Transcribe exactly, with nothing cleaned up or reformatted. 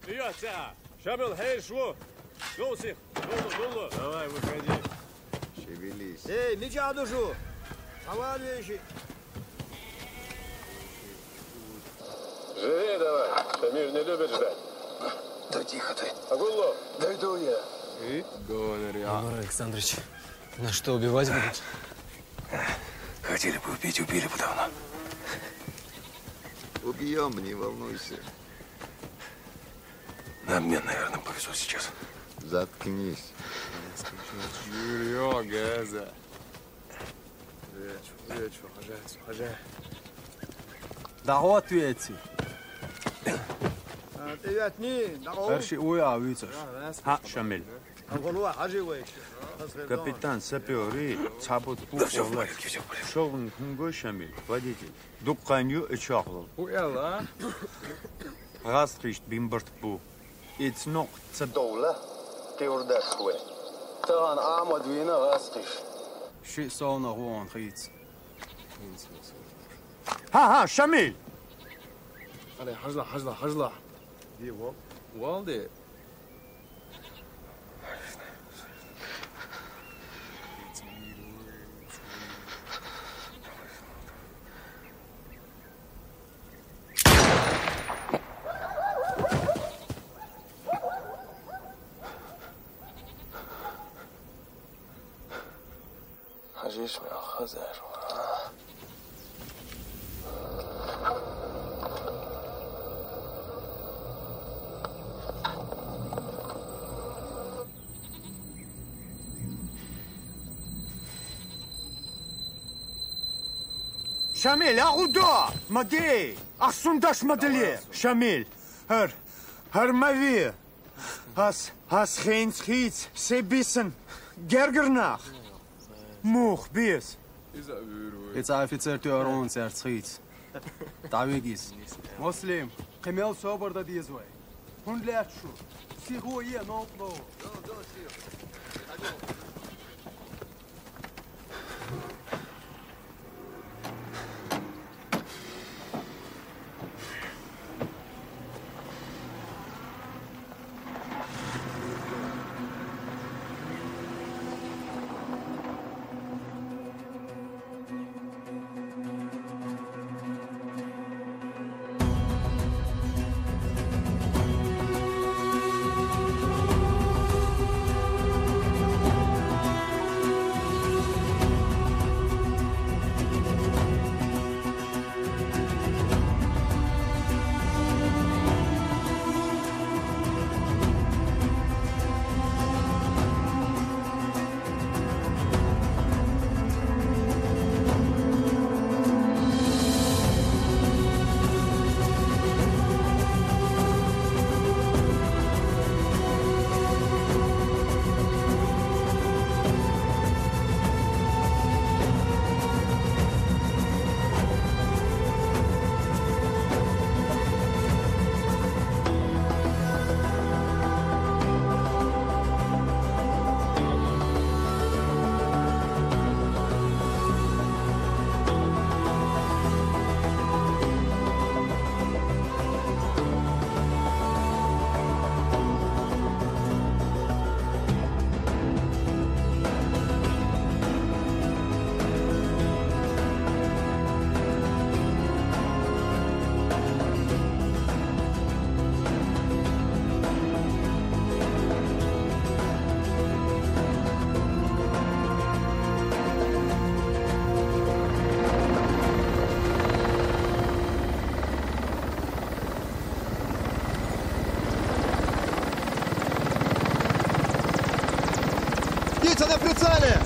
Приятся! Шамил, хей, шву! Гусих! Дулу, дулу! Давай, выходи. Шевелись. Эй, меча душу! Давай вещи! Живее давай! Шамиль не любит ждать. Да тихо ты. Агулло! Да иду я. И? Говори, а? Егор Александрович, на что убивать будут? Хотели бы убить, убили бы давно. Убьем, не волнуйся. На обмен, наверное, повезут сейчас. Заткнись. Юрьё, газа. Вечер, вечер, хожать, хожать. Да вот ведь. Привет, дорогу! Her şey uyağıydı. Ha, Şamil. Анголуа, хажи вещи. Капитан сапёры, цабут бу. Да все в порядке, все в порядке. Шоғын күнгі Шамил, водитель. Дұққаню үш ақлыл. Уяла? Ғастришт бимбырт бу. Ицноқ цаб. دولة تيورداش شوي. طبعا أعمد وينا غاسقش. Şey savuna huan xiyt. Ha ha, Şamil. علي حجلة حجلة حجلة. دي و والدي. حجيش من خزر. Şamil, ağuda. Madi. Aksundaş madali. Şamil. Her. Her mavi. Has. Has хейнц хейц. Себисен. Гергернах. Мух, бис. Jetzt offizier tu oron zertschit. Davigis. Muslim. Kemel soberda dizway. Hun lert şu. Sigoye noplo. Птица на прицеле!